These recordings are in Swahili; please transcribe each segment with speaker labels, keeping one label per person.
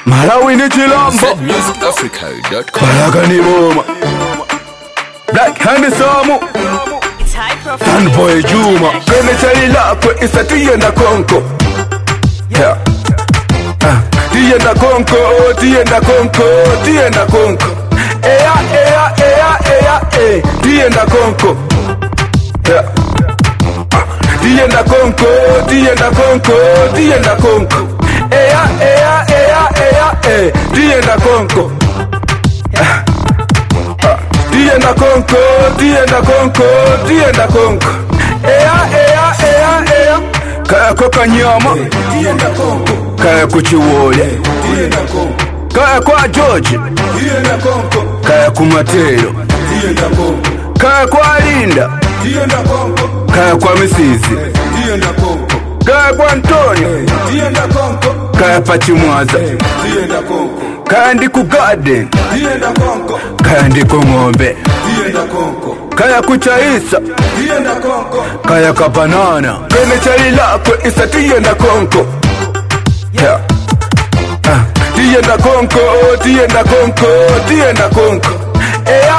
Speaker 1: Malawi ni Chilambo
Speaker 2: ZMusicAfrica.com.
Speaker 1: Balaga ni Boma Black Handsome Fanboy Juma Kene chali lakwe isatiye na konko. Yeah. Tiye na konko, tiye na konko, tiye na konko. Eya, tiye na konko. Yeah. Tiye na konko, tiye na konko, tiye na konko. Eya, tiye na konko. Tiye na konko, tiye na konko, tiye na konko. Eya. Kaya kwa nyama, tiye na konko. Kaya kuchiwole, tiye na konko. Kaya kwa George, tiye na konko. Kaya kumatero, tiye na konko. Kaya kwa Linda, tiye na konko. Kaya kwa Misizi, tiye na konko. Kaya kwa Antonio, tiye na konko. Kaya Pachimwaza, tiye na konko. Kaya ndiku garden, tiye na konko. Kaya ndiku ngombe, tiye na konko. Kaya kuchaisa, tiye na konko. Kaya kabanana, kene chali lakwe isa tiye na konko. Yeah. Tiye na konko, tiye na konko, tiye na konko. Eya,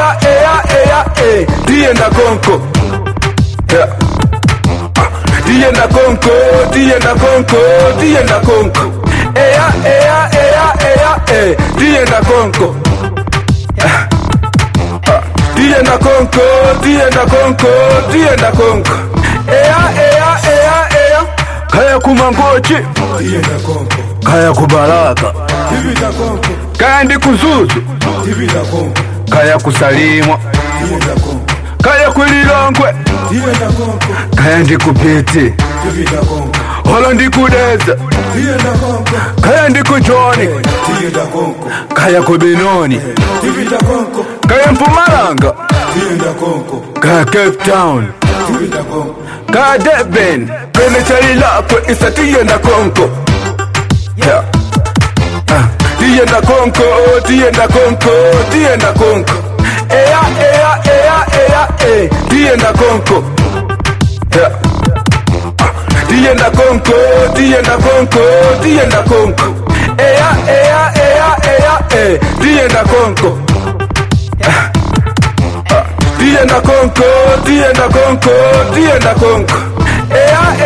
Speaker 1: tiye na konko. Yeah. Tiye na konko, tiye na konko, tiye na konko. Eya, tiye na konko. Tiye na konko, tiye na konko, tiye na konko. Eya. Kaya kumangochi, tiye na konko. Kaya kubaraka, tiye na konko. Kaya ndikuzuzu, tiye na konko. Kaya kusalimwa, tiye na konko. Kaya kulilongwe, tiye na konko. Kaya ndikupiti, tiye na konko. Holo ndikudeza, tiye na konko. Kaya ndikujoni, tiye na konko. Kaya kubinoni, tiye na konko. Kaya Mpumalanga, tiye na konko. Kaya Cape Town, tiye na konko. Kaya Durban, kene chali lakwe isa tiye na konko. Yeah. Tiye na konko, tiye na konko, tiye na konko. Eya, tiye na konko. Yeah. Tiye na konko, tiye na konko, tiye na konko. Eya, tiye na konko. Tiye na konko, tiye na konko, tiye na konko. Eya,